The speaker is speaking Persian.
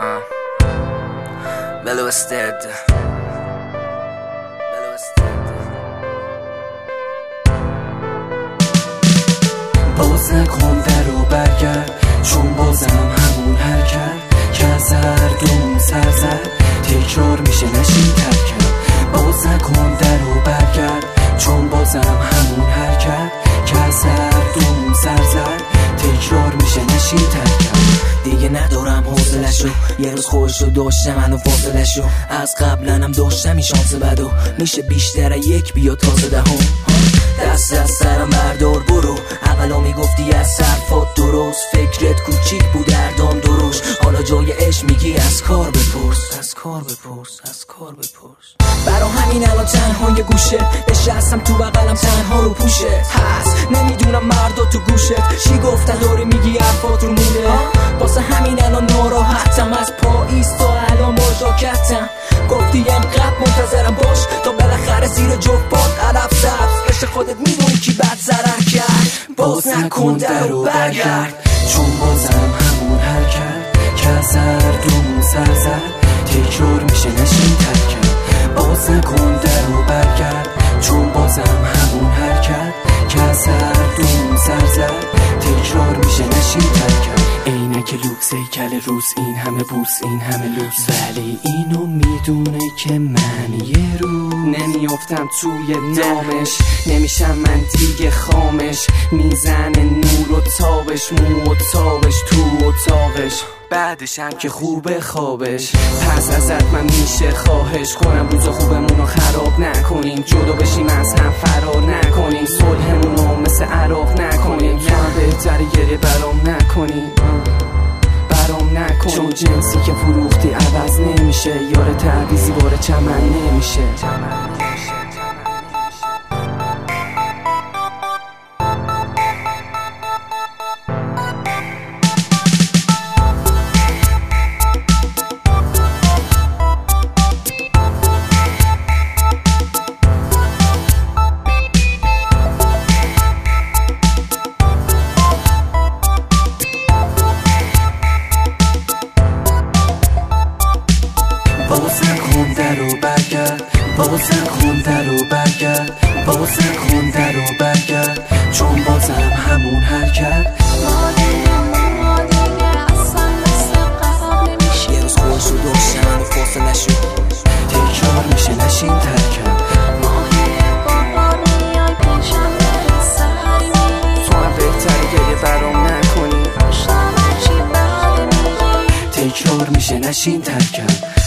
Bello Ested. باز نکن در و برگرد، چون بازم همون حرکت که از هردومون سر زد تکرار میشه نشین تر کرد. باز نکن در و برگرد، چون بازم همون حرکت که از هردومون سر زد تکرار میشه نشین تر کرد. دیگه ندارم حوصله‌شو، یه روز خودشو داشتم منو فاصله‌شو، از قبلنم داشتم این شانس بدو، میشه بیشتر یک بیا تازه دهم. دست از سرم بردار برو، اولا میگفتی از حرفات درست، فکرت کوچیک بود اردام درشت، حالا جای عشق میگی از کار بپرس، از کار بپرس، از کار بپرس. برا همین الان تنها یه گوشه نشستم تو بغلم تنها رو پوشه هست، نمیدونم مردا تو گوشت چی گفتن داری میگی حرفات رو مونه، واسه همین الان ناراحتم از پاییز تا الان با جاکتم، گفتی اینقدر منتظرم باش تا بالاخره زیر جفت علف سبز عشق خودت میدونی کی بد ضرر کرد. باز نکن در و برگرد، چون بازم همون حرکت که از هردومون سر زد تکرار میشه نشین تر کرد. باز نکن در و برگرد، چون بازم همون حرکت که از هردومون سر زد تکرار میشه نشین تر کرد. عینک لوکس هیکل روز، این همه بوس این همه لوکس، ولی اینو میدونه که من یه روز نمیافتم توی دامش، نمیشم من دیگه خامش، میزنه نور و تابش، مو و تابش تو اتاقش، بعدشم که خوبه خوابش. پس ازت من میشه خواهش کنم روز خوبمونو خراب نکنیم، جدا بشیم از هم فرار نکنیم، صلحمونو مثل عراق نکنیم، تو هم بهتره گریه برام نکنیم، برام نکن، چون جنسی که فروختی عوض نمیشه، یار تعویزی باره چمن نمیشه. باز نکن در و برگرد، باز نکن در و برگرد، باز نکن در و برگرد، چون بازم همون حرکت ما دیگه اصلا مثل قبل نمیشه، یه روز خودشو داشتم منو فاصله‌شو تکرار میشه نشین تر کرد. ماهی بابا میای پیشم سری میری، تو هم بهتره گریه برام نکنی، پشتم چی بعد میگی، تکرار میشه نشین تر کرد.